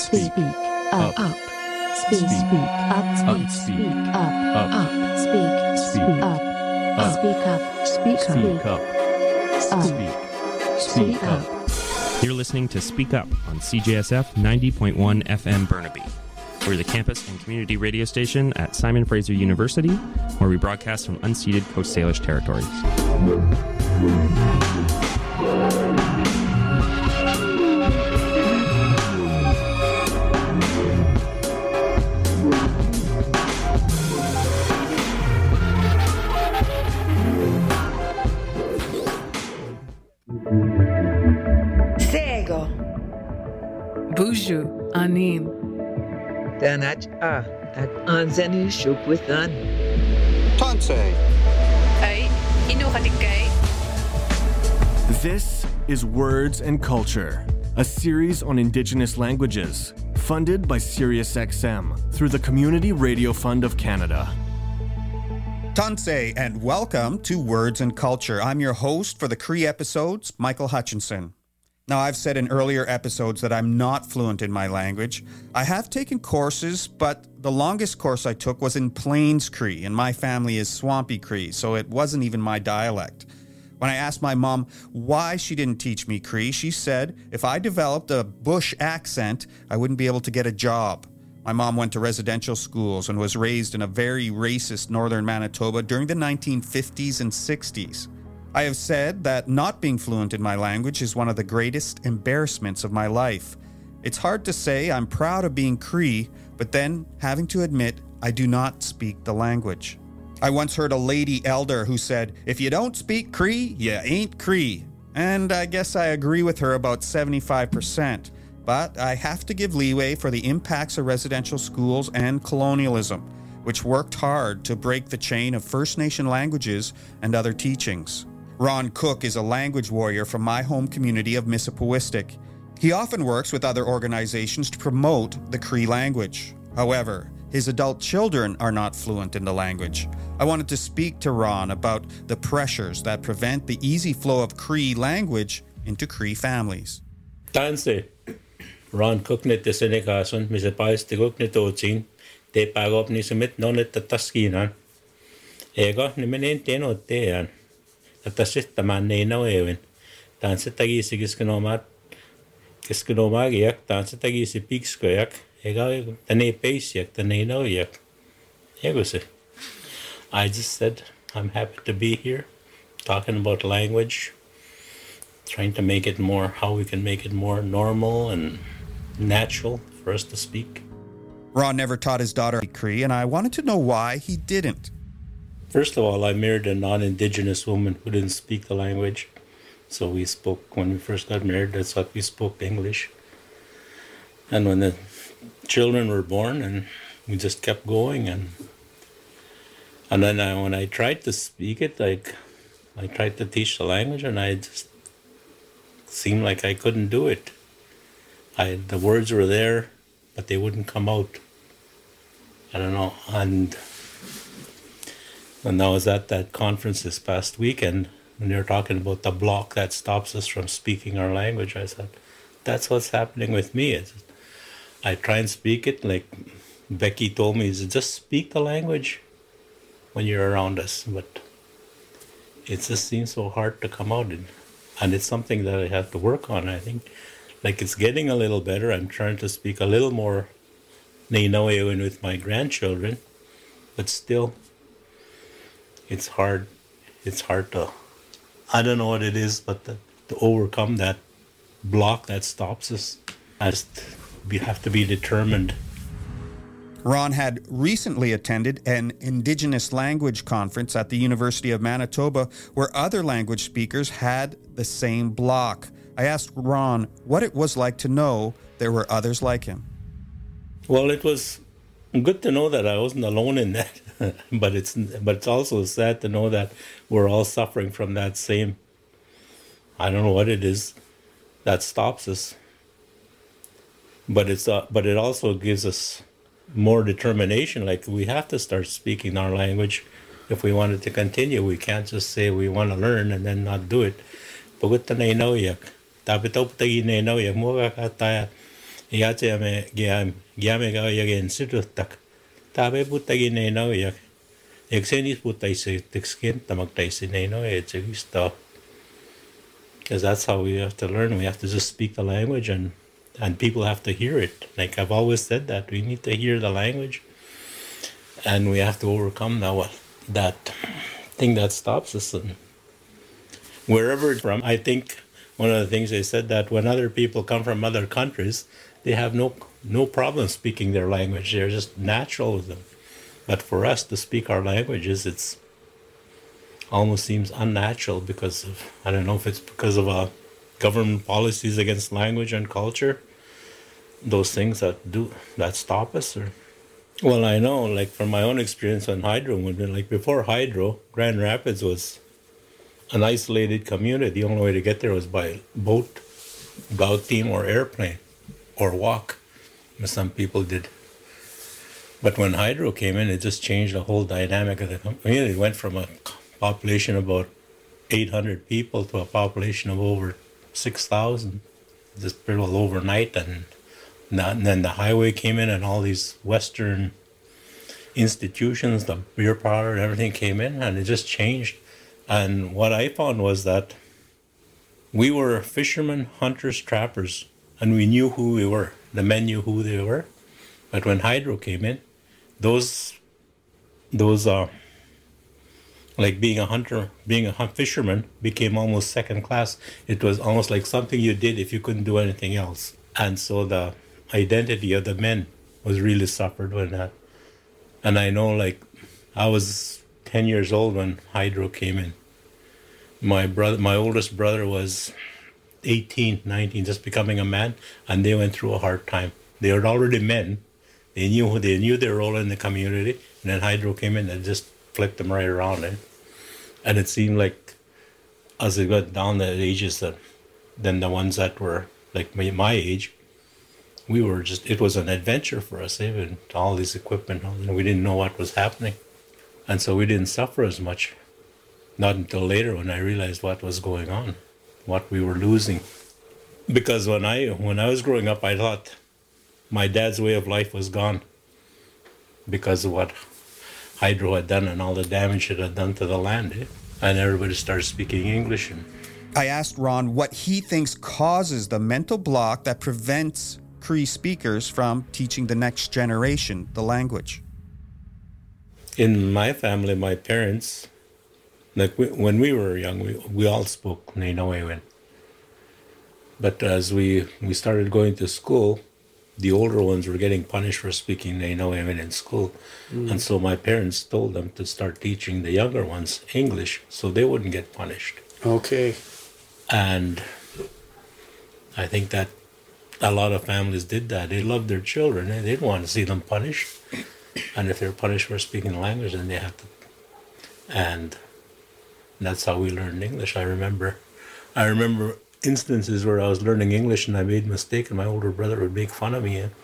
speak, up, speak, up, speak, up, speak, up, speak up. You're listening to Speak Up on CJSF 90.1 FM Burnaby. We're the campus and community radio station at Simon Fraser University, where we broadcast from unceded Coast Salish territories. Sego. Buju Anin. Danach at Anzenu Shukwithan. Tanse. Ay, Inukatikay. This is Words and Culture, a series on Indigenous languages, funded by SiriusXM through the Community Radio Fund of Canada. Tanse, and welcome to Words and Culture. I'm your host for the Cree episodes, Michael Hutchinson. Now, I've said in earlier episodes that I'm not fluent in my language. I have taken courses, but the longest course I took was in Plains Cree, and my family is Swampy Cree, so it wasn't even my dialect. When I asked my mom why she didn't teach me Cree, she said if I developed a bush accent, I wouldn't be able to get a job. My mom went to residential schools and was raised in a very racist northern Manitoba during the 1950s and 60s. I have said that not being fluent in my language is one of the greatest embarrassments of my life. It's hard to say I'm proud of being Cree, but then having to admit I do not speak the language. I once heard a lady elder who said, if you don't speak Cree, you ain't Cree. And I guess I agree with her about 75%. But I have to give leeway for the impacts of residential schools and colonialism, which worked hard to break the chain of First Nation languages and other teachings. Ron Cook is a language warrior from my home community of Mississippiwistic. He often works with other organizations to promote the Cree language. However, his adult children are not fluent in the language. I wanted to speak to Ron about the pressures that prevent the easy flow of Cree language into Cree families. Tanse, Ron Cook net Senekason, Mississippi Cook net Otin, te pagop ni sumit nonet taskinan. Ego ni menen tenot tean. Tasit taman ne no even. Tanse tagisi kiskenomat kiskenomagiak, tanse tagisi pixkoyak, ego tane paceyak, tane no yak. Ego se. I just said I'm happy to be here, talking about language, trying to make it more, how we can make it more normal and natural for us to speak. Ron never taught his daughter Cree, and I wanted to know why he didn't. First of all, I married a non-Indigenous woman who didn't speak the language. So we spoke, when we first got married, that's what we spoke English. And when the children were born, and we just kept going. And then when I tried to speak it, like I tried to teach the language, and I just seemed like I couldn't do it. The words were there, but they wouldn't come out. I don't know. And I was at that conference this past weekend, when they were talking about the block that stops us from speaking our language. I said, that's what's happening with me. I try and speak it, like Becky told me, just speak the language when you're around us. But it just seems so hard to come out. And it's something that I have to work on, I think. Like, it's getting a little better. I'm trying to speak a little more Nainoewan with my grandchildren, but still, it's hard. It's hard to, I don't know what it is, but to overcome that block that stops us. We have to be determined. Ron had recently attended an Indigenous language conference at the University of Manitoba where other language speakers had the same block. I asked Ron what it was like to know there were others like him. Well, it was good to know that I wasn't alone in that, but it's also sad to know that we're all suffering from that same, I don't know what it is that stops us. But it also gives us more determination. Like, we have to start speaking our language if we want it to continue. We can't just say we want to learn and then not do it. But with the nainoyak, tapitop tagi nainoyak mo kakataya Yate me giame ga yagen situtak. Tabe putagi neno yak. Exenis putai skin tamaktai sineno echegista. Because that's how we have to learn. We have to just speak the language and people have to hear it. Like I've always said that we need to hear the language and we have to overcome that thing that stops us. And wherever it's from, I think one of the things they said that when other people come from other countries, they have no problem speaking their language. They're just natural with them. But for us to speak our languages, it's almost seems unnatural because of, I don't know if it's because of government policies against language and culture, those things that stop us. Or well, I know, like from my own experience on Hydro, like before Hydro, Grand Rapids was an isolated community. The only way to get there was by boat, boat team, or airplane, or walk, as some people did. But when Hydro came in, it just changed the whole dynamic of the community. It went from a population of about 800 people to a population of over 6,000, just pretty well overnight. And then the highway came in and all these Western institutions, the beer parlor and everything came in, and it just changed. And what I found was that we were fishermen, hunters, trappers, and we knew who we were. The men knew who they were. But when Hydro came in, those like being a hunter, being a fisherman became almost second class. It was almost like something you did if you couldn't do anything else. And so the identity of the men was really suffered when that. And I know, like, I was 10 years old when Hydro came in. My oldest brother was 18, 19, just becoming a man, and they went through a hard time. They were already men. They knew their role in the community, and then Hydro came in and just flipped them right around. And it seemed like as they got down the ages, then the ones that were like my age, it was an adventure for us, even all this equipment, and we didn't know what was happening. And so we didn't suffer as much. Not until later when I realized what was going on, what we were losing. Because when I was growing up, I thought my dad's way of life was gone because of what Hydro had done and all the damage it had done to the land. And everybody started speaking English. I asked Ron what he thinks causes the mental block that prevents Cree speakers from teaching the next generation the language. In my family, my parents, like when we were young, we all spoke Nainoewen. But as we started going to school, the older ones were getting punished for speaking Nainoewen in school. And so my parents told them to start teaching the younger ones English so they wouldn't get punished. Okay. And I think that a lot of families did that. They loved their children. They didn't want to see them punished. And if they're punished for speaking the language, then they have to. And that's how we learned English. I remember instances where I was learning English and I made a mistake and my older brother would make fun of me.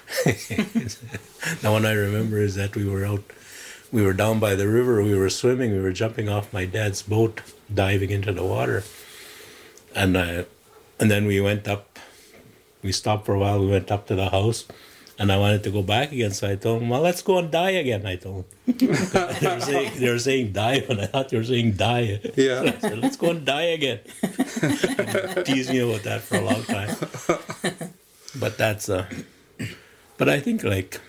The one I remember is that we were down by the river, we were swimming, we were jumping off my dad's boat, diving into the water. And then we went up, we stopped for a while, we went up to the house, and I wanted to go back again, so I told him, well, let's go and die again, I told him. they were saying die, and I thought they were saying die. Yeah. So I said, let's go and die again. Teased me about that for a long time. But but I think, like,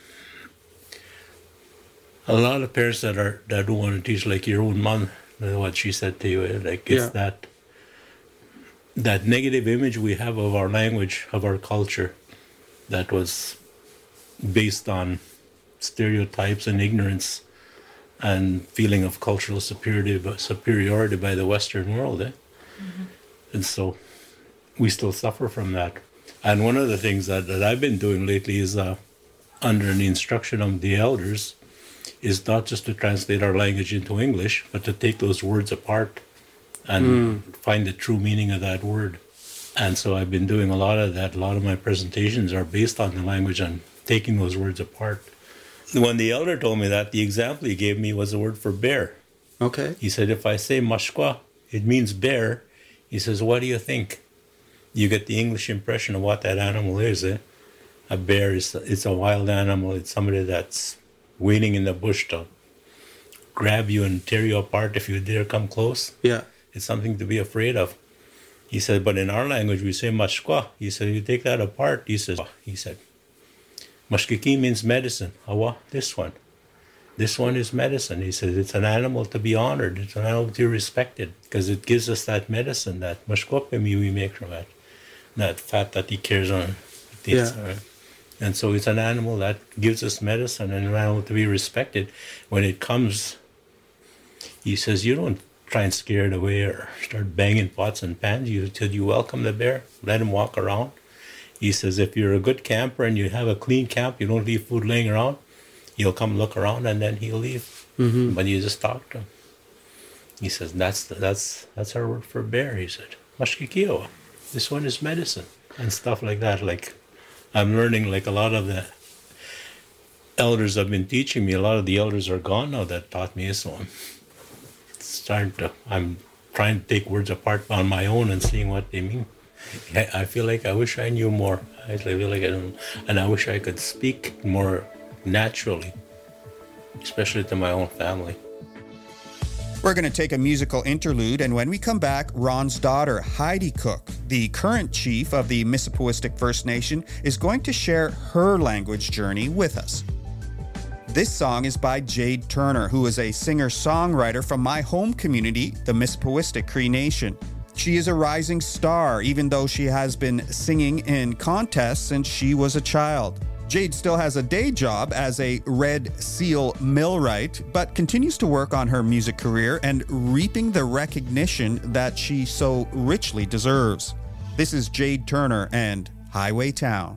a lot of parents that don't want to teach, like your own mom, what she said to you, like, it's that negative image we have of our language, of our culture, that was based on stereotypes and ignorance and feeling of cultural superiority by the Western world. Mm-hmm. And so we still suffer from that. And one of the things that I've been doing lately is, under the instruction of the elders, is not just to translate our language into English, but to take those words apart and find the true meaning of that word. And so I've been doing a lot of that. A lot of my presentations are based on the language and taking those words apart. When the elder told me that, the example he gave me was the word for bear. Okay. He said, if I say mashkwa, it means bear. He says, what do you think? You get the English impression of what that animal is. A bear it's a wild animal. It's somebody that's waiting in the bush to grab you and tear you apart if you dare come close. Yeah. It's something to be afraid of. He said, but in our language we say mashkwa. He said, you take that apart. He said, mashkiki means medicine. Awa, this one. This one is medicine. He said, it's an animal to be honored. It's an animal to be respected because it gives us that medicine, that mashkwapemi we make from it. That fat that he carries on. Yeah. And so it's an animal that gives us medicine and an animal to be respected. When it comes, he says, you don't try and scare it away or start banging pots and pans. You welcome the bear, let him walk around. He says, if you're a good camper and you have a clean camp, you don't leave food laying around, he'll come look around and then he'll leave. Mm-hmm. But you just talk to him. He says, that's our word for bear. He said, mashkikio. This one is medicine and stuff like that. Like I'm learning, like a lot of the elders have been teaching me. A lot of the elders are gone now that taught me. So I'm trying to take words apart on my own and seeing what they mean. I feel like I wish I knew more. I feel like I don't, and I wish I could speak more naturally, especially to my own family. We're going to take a musical interlude, and when we come back, Ron's daughter, Heidi Cook, the current chief of the Mississippiwistic First Nation, is going to share her language journey with us. This song is by Jade Turner, who is a singer-songwriter from my home community, the Mississippiwistic Cree Nation. She is a rising star, even though she has been singing in contests since she was a child. Jade still has a day job as a Red Seal millwright, but continues to work on her music career and reaping the recognition that she so richly deserves. This is Jade Turner and Highway Town.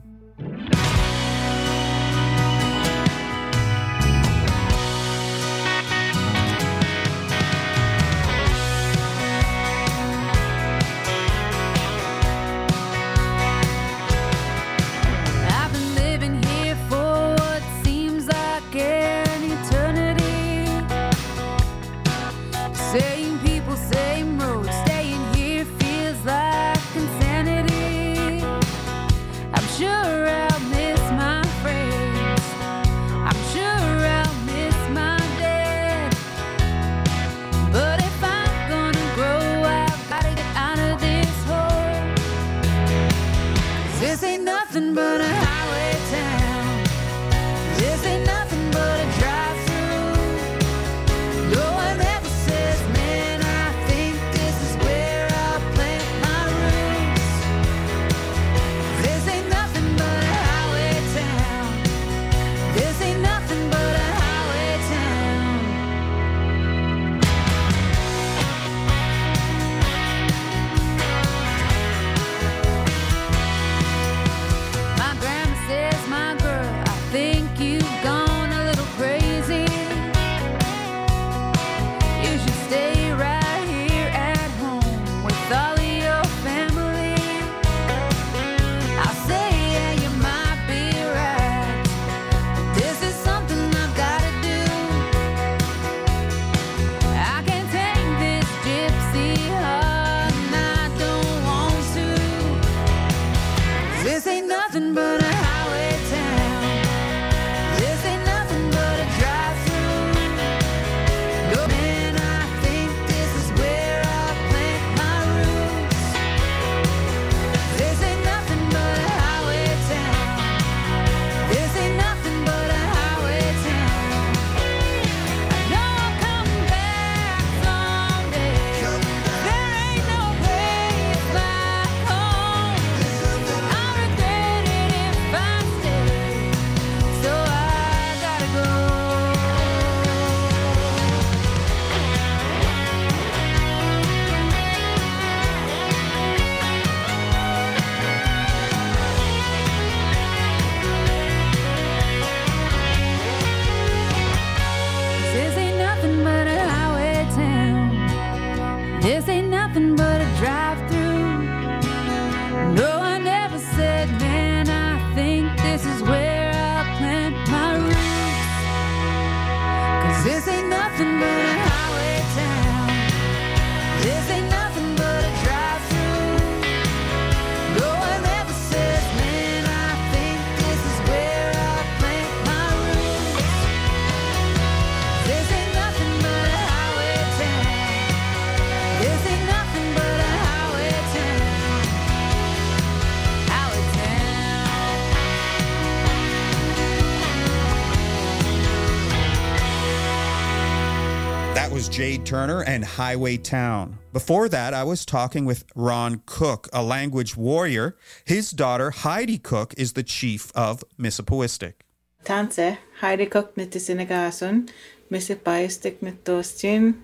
This That was Jade Turner and Highway Town. Before that, I was talking with Ron Cook, a language warrior. His daughter, Heidi Cook, is the chief of Mississippiwistic. Tanse, Heidi Cook nitisinigasun, Mississippiwistic nitostin,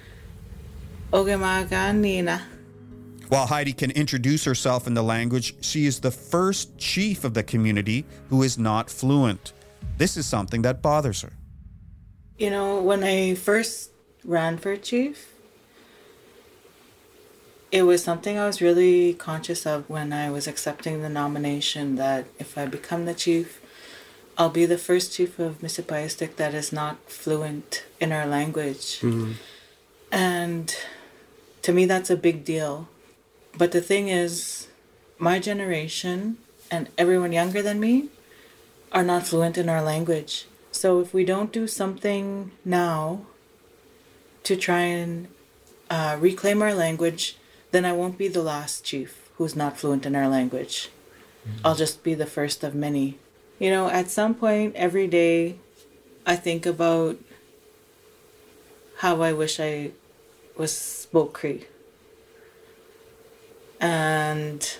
ogemagan nina. While Heidi can introduce herself in the language, she is the first chief of the community who is not fluent. This is something that bothers her. You know, when I first ran for chief, it was something I was really conscious of when I was accepting the nomination, that if I become the chief, I'll be the first chief of Mississippiwistic that is not fluent in our language. Mm-hmm. And to me, that's a big deal. But the thing is, my generation and everyone younger than me are not fluent in our language. So if we don't do something now to try and reclaim our language, then I won't be the last chief who's not fluent in our language. Mm-hmm. I'll just be the first of many. You know, at some point every day, I think about how I wish I spoke Cree. And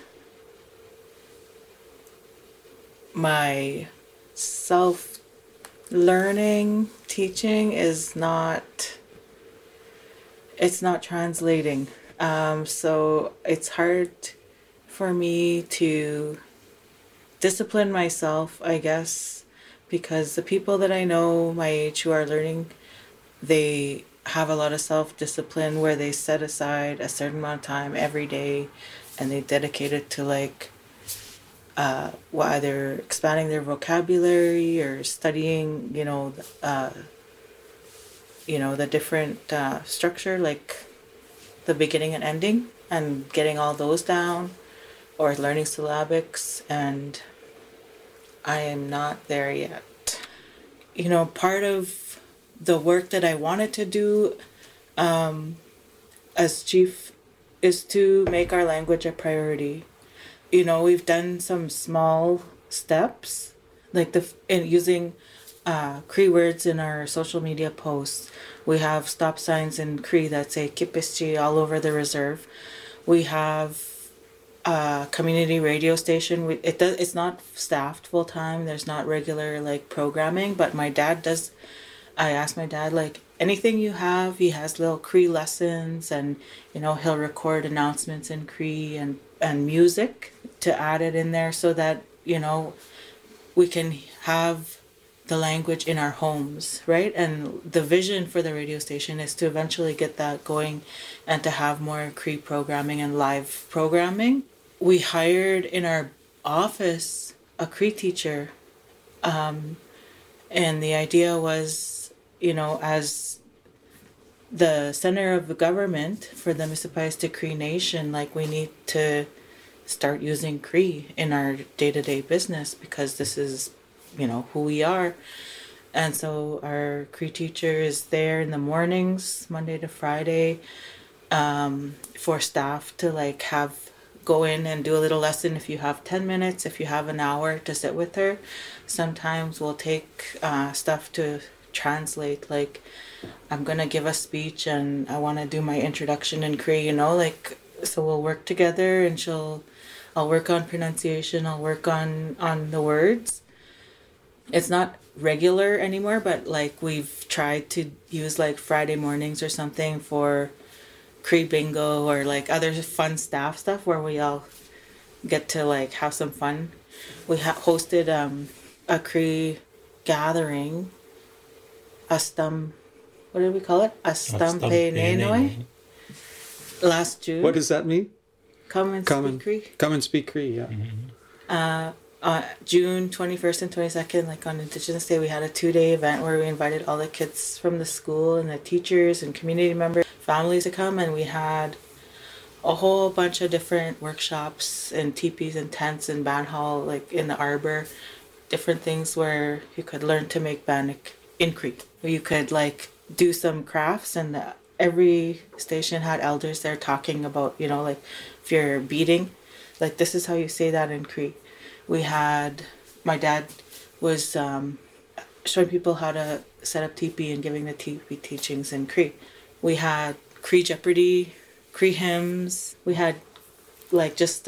my self-learning, teaching is not translating. So it's hard for me to discipline myself, I guess, because the people that I know my age who are learning, they have a lot of self-discipline where they set aside a certain amount of time every day and they dedicate it to either expanding their vocabulary or studying, the different structure, like the beginning and ending, and getting all those down, or learning syllabics, and I am not there yet. Part of the work that I wanted to do as chief is to make our language a priority. We've done some small steps, like in using Cree words in our social media posts. We have stop signs in Cree that say Kipischi all over the reserve. We have a community radio station. It's not staffed full time. There's not regular programming, but my dad does. I asked my dad, anything you have. He has little Cree lessons, and he'll record announcements in Cree and music to add it in there so that we can have the language in our homes, right? And the vision for the radio station is to eventually get that going and to have more Cree programming and live programming. We hired in our office a Cree teacher, and the idea was, as the center of the government for the Mississippiwistic Cree Nation, we need to start using Cree in our day-to-day business because this is, who we are. And so our Cree teacher is there in the mornings, Monday to Friday, for staff to go in and do a little lesson if you have 10 minutes, if you have an hour to sit with her. Sometimes we'll take stuff to translate, I'm gonna give a speech and I want to do my introduction in Cree, so we'll work together, and I'll work on pronunciation, I'll work on the words. It's not regular anymore, but we've tried to use Friday mornings or something for Cree bingo or other fun staff stuff where we all get to have some fun. We hosted a Cree gathering, what did we call it? Astampe last June. What does that mean? Come and speak Cree. Come and speak Cree, yeah. Mm-hmm. June 21st and 22nd, on Indigenous Day, we had a 2-day event where we invited all the kids from the school and the teachers and community members, families to come, and we had a whole bunch of different workshops and teepees and tents and band hall, in the arbor, different things where you could learn to make bannock in Cree. Where you could do some crafts, and every station had elders there talking about, if you're beading, this is how you say that in Cree. We had, my dad was showing people how to set up teepee and giving the teepee teachings in Cree. We had Cree Jeopardy, Cree hymns. We had like just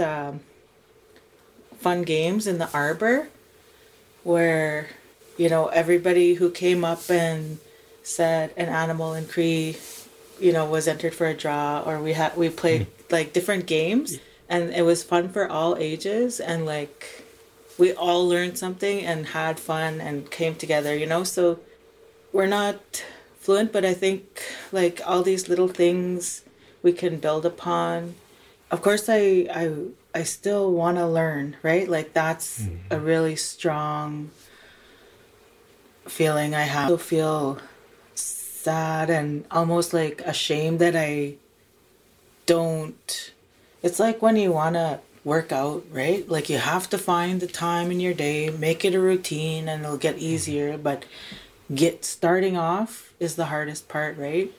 fun games in the arbor where, you know, everybody who came up and said an animal in Cree, you know, was entered for a draw, or we played like different games, and it was fun for all ages, and like we all learned something and had fun and came together, you know. So we're not fluent, but I think like all these little things we can build upon. Of course, I still want to learn, right? Like that's a really strong feeling I have. I feel sad and almost like ashamed that I don't. It's like when you want to work out, right? Like you have to find the time in your day, make it a routine, and it'll get easier. But starting off is the hardest part, right?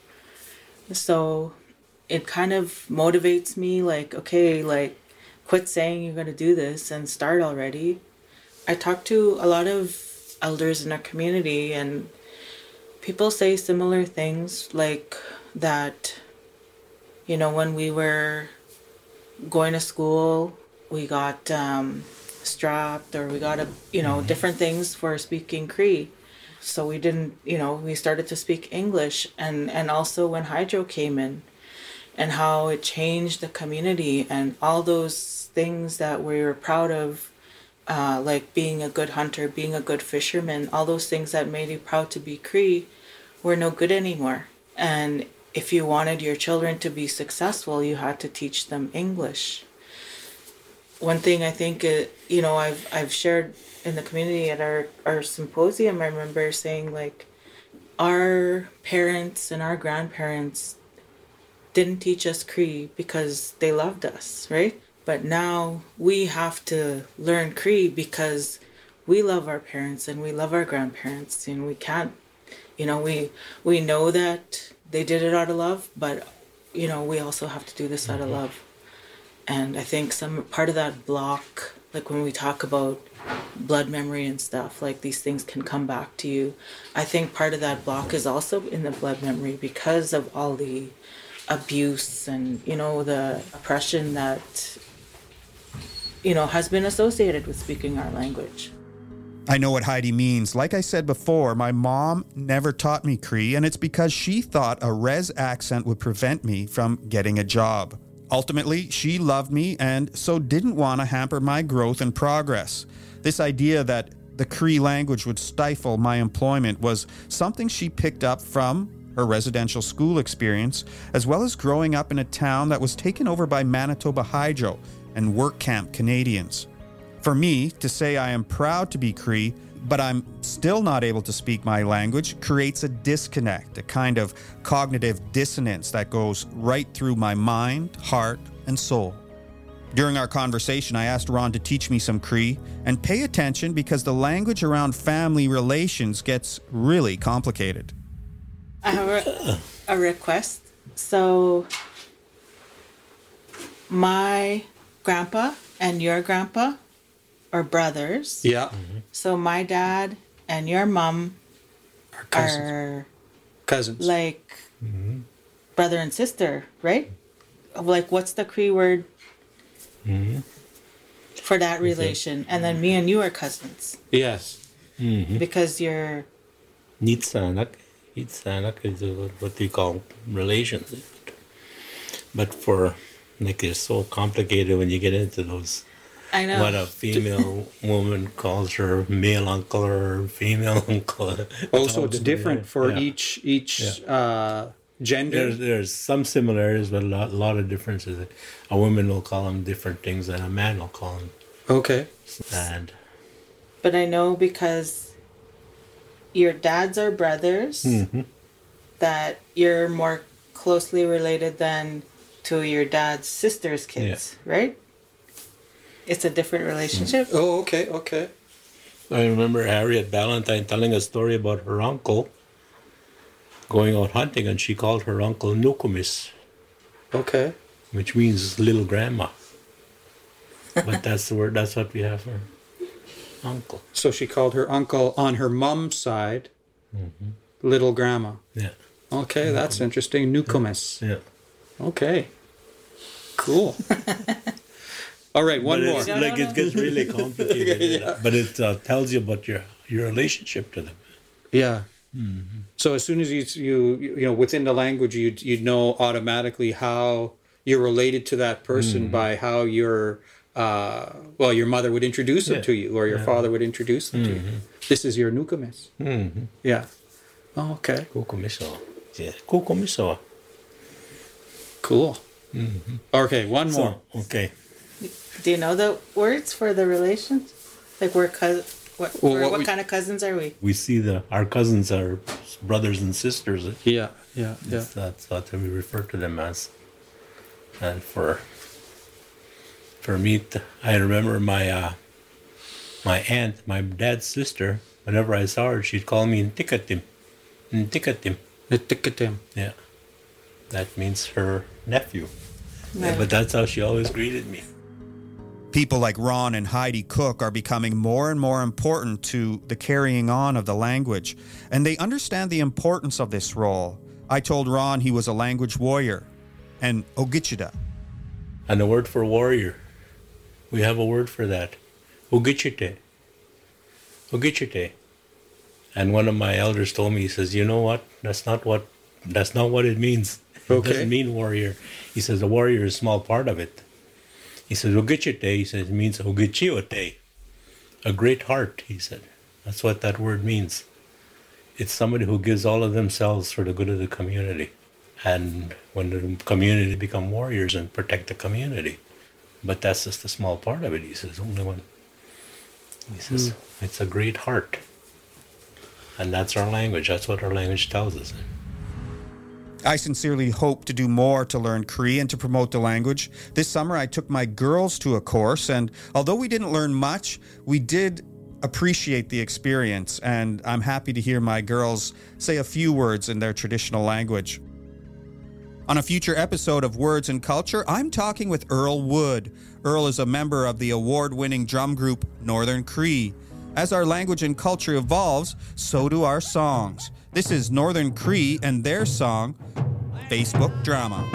So it kind of motivates me, like, okay, like quit saying you're going to do this and start already. I talk to a lot of elders in our community, and people say similar things, like that, you know, when we were going to school, we got strapped, or we got different things for speaking Cree. So we didn't, you know, we started to speak English, and also when Hydro came in, and how it changed the community, and all those things that we were proud of, like being a good hunter, being a good fisherman, all those things that made you proud to be Cree were no good anymore. And if you wanted your children to be successful, you had to teach them English. One thing I think, you know, I've shared in the community at our symposium, I remember saying, like, our parents and our grandparents didn't teach us Cree because they loved us, right? But now we have to learn Cree because we love our parents and we love our grandparents, and we can't, you know, we know that they did it out of love, but, you know, we also have to do this out of love. And I think some part of that block, like when we talk about blood memory and stuff, like these things can come back to you. I think part of that block is also in the blood memory because of all the abuse and, you know, the oppression that, you know, has been associated with speaking our language. I know what Heidi means. Like I said before, my mom never taught me Cree, and it's because she thought a res accent would prevent me from getting a job. Ultimately, she loved me and so didn't want to hamper my growth and progress. This idea that the Cree language would stifle my employment was something she picked up from her residential school experience, as well as growing up in a town that was taken over by Manitoba Hydro and work camp Canadians. For me, to say I am proud to be Cree, but I'm still not able to speak my language, creates a disconnect, a kind of cognitive dissonance that goes right through my mind, heart, and soul. During our conversation, I asked Ron to teach me some Cree, and pay attention because the language around family relations gets really complicated. I have a request. So my grandpa and your grandpa are brothers. Yeah. So my dad and your mom are cousins. Like brother and sister, right? Like, what's the Cree word for that relation? And then me and you are cousins. Yes. Because you're... Nitsanak is what we call relations. But for, like, it's so complicated when you get into those. I know. What a female woman calls her male uncle or female uncle. Oh, so it's different for each gender? There's some similarities, but a lot of differences. A woman will call them different things than a man will call them. Okay. But I know because your dads are brothers, that you're more closely related than to your dad's sister's kids, right? It's a different relationship. Oh, okay. I remember Harriet Ballantyne telling a story about her uncle going out hunting, and she called her uncle Nukumis. Okay. Which means little grandma. But that's the word, that's what we have for her. uncle. So she called her uncle on her mom's side, Little Grandma. Yeah. Okay, that's interesting. Nukumis. Yeah. Okay. Cool. All right, one more. It gets really complicated, but it tells you about your relationship to them. Yeah. Mm-hmm. So as soon as you know within the language, you know automatically how you're related to that person by how your mother would introduce them to you, or your father would introduce them to you. This is your nukumis. Yeah. Oh, okay. Kukumiso. Yeah. Kukumiso. Cool. Okay, one more. Okay. Do you know the words for the relations? Like what kind of cousins are we? We see our cousins are brothers and sisters. Yeah. That's what we refer to them as. And for me, I remember my aunt, my dad's sister. Whenever I saw her, she'd call me Ntikatim. Yeah, that means her nephew. Yeah, but that's how she always greeted me. People like Ron and Heidi Cook are becoming more and more important to the carrying on of the language, and they understand the importance of this role. I told Ron he was a language warrior, and Ogichida. And the word for warrior, we have a word for that, Ogichite. And one of my elders told me, he says, you know what? That's not what it means. It doesn't mean warrior. He says a warrior is a small part of it. He says, Ogichite, he says, it means Ogichiote, a great heart, he said. That's what that word means. It's somebody who gives all of themselves for the good of the community. And when the community become warriors and protect the community. But that's just a small part of it, he says, only one. He says, it's a great heart. And that's our language. That's what our language tells us. I sincerely hope to do more to learn Cree and to promote the language. This summer, I took my girls to a course, and although we didn't learn much, we did appreciate the experience, and I'm happy to hear my girls say a few words in their traditional language. On a future episode of Words and Culture, I'm talking with Earl Wood. Earl is a member of the award-winning drum group Northern Cree. As our language and culture evolves, so do our songs. This is Northern Cree and their song, Facebook Drama.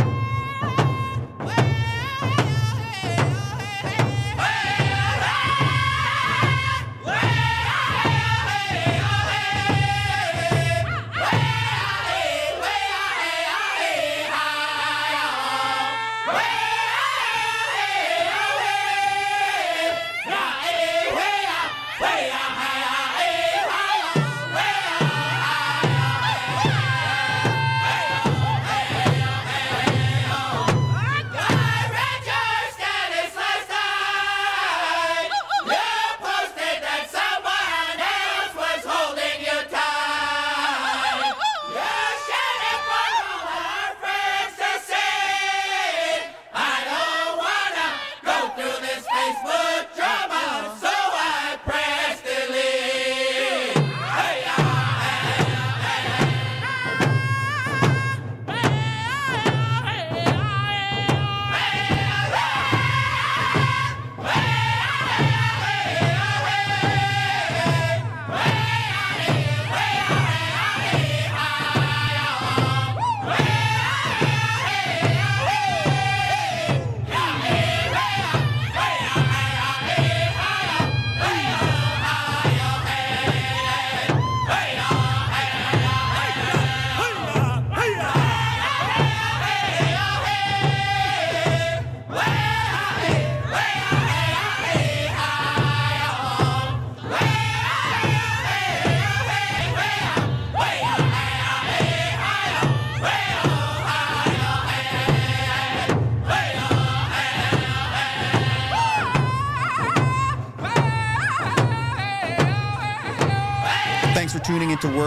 Thanks for tuning into Words